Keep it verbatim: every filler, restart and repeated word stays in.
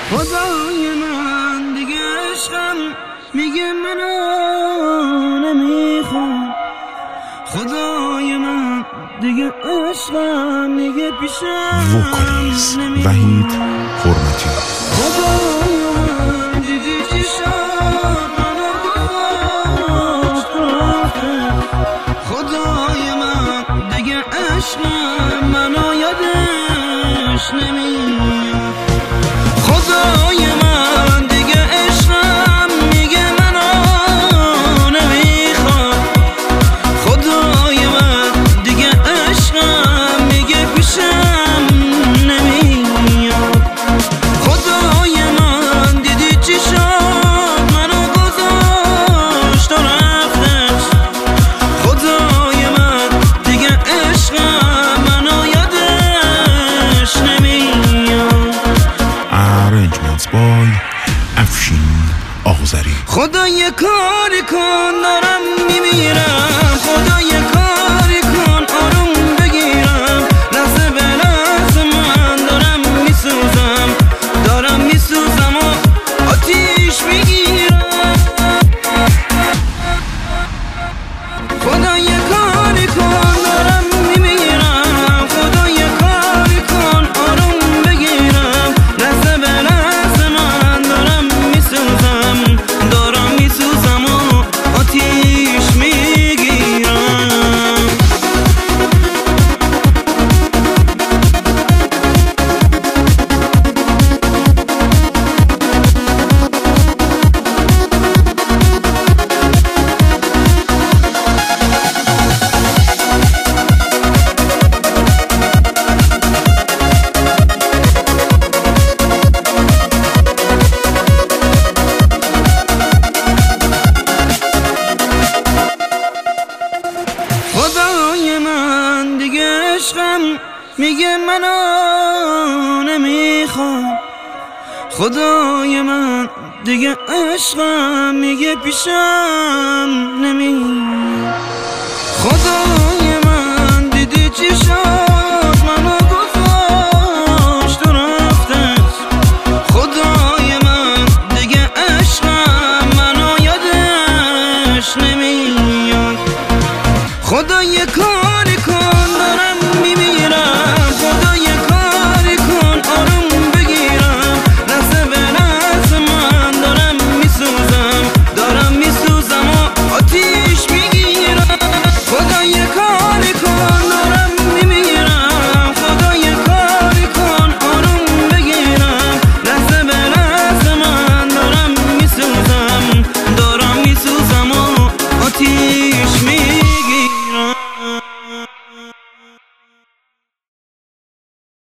خدای من دیگه عشقم میگه منو نمیخوام، خدای من دیگه عشقم میگه پیشم وکالیست وحید حرمتی. خدای من دیدی چی شد منو گذاشت رفته، خدای من دیگه عشقم منو یادش نمیاد، خدای من دیگه عشقم میگه منو نمیخواد، خدای من دیگه عشقم میگه پیشم نمیاد، خدای من دیدی چی شد منو گذاشت و رفتش، خدای من دیگه عشقم منو یادش نمیاد. Arrangements by افشین آذری. خدا یه کاری کن دارم میمیرم، خدا یه کاری کن آروم بگیرم، لحظه به لحظه من دارم میسوزم، دارم میسوزم و آتیش میگیرم، خدا یه کاری کن دارم میمیرم، خدا یه کاری کن آروم بگیرم، لحظه به لحظه من دارم میسوزم، دارم میسوزم و آتیش میگیرم. خدای من دیگه عشقم میگه منو نمیخوام، خدای من دیگه عشقم میگه پیشم نمیاد، خدای من دیدی چی شد